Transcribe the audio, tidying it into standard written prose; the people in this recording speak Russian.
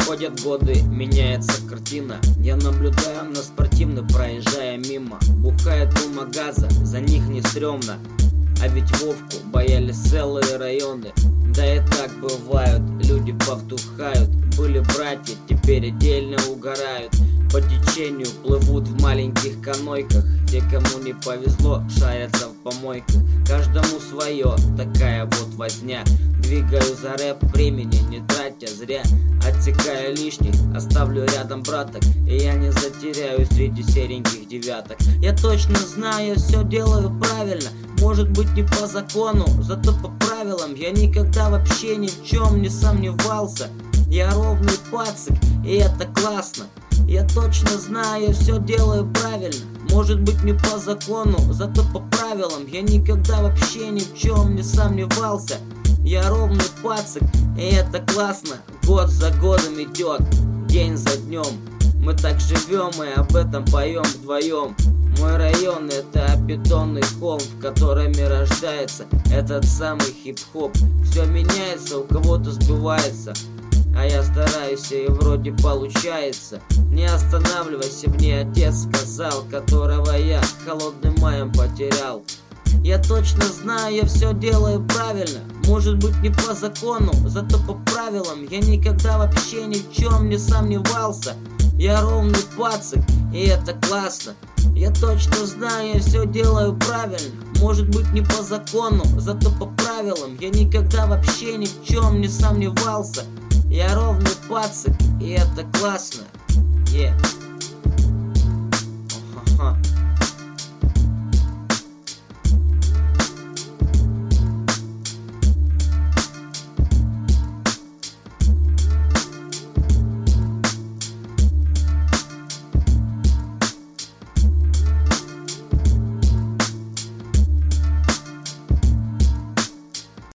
Проходят годы, меняется картина. Я наблюдаю на спортивный, проезжая мимо. Бухает у магаза, за них не стрёмно. А ведь Вовку боялись целые районы. Да и так бывают, люди повтухают. Были братья, теперь отдельно угорают. По течению плывут в маленьких канойках. Те, кому не повезло, шарятся в помойках. Каждому свое, такая вот возня. Двигаю за рэп, времени не тратя зря. Отсекаю лишних, оставлю рядом браток. И я не затеряюсь среди сереньких девяток. Я точно знаю, все делаю правильно. Может быть не по закону, зато по правилам. Я никогда вообще ни в чем не сомневался. Я ровный пацик, и это классно. Я точно знаю, все делаю правильно. Может быть не по закону, зато по правилам. Я никогда вообще ни в чем не сомневался. Я ровный пацик, и это классно. Год за годом идет, день за днем. Мы так живем и об этом поем вдвоем. Мой район — это бетонный холм, в котором и рождается этот самый хип-хоп. Все меняется, у кого-то сбывается, а я стараюсь, и вроде получается. Не останавливайся, мне отец сказал, которого я холодным маем потерял. Я точно знаю, я все делаю правильно. Может быть не по закону, зато по правилам. Я никогда вообще ни в чем не сомневался. Я ровный пацик, и это классно. Я точно знаю, я все делаю правильно. Может быть не по закону, зато по правилам. Я никогда вообще ни в чем не сомневался. Я ровный пацик, и это классно. Yeah.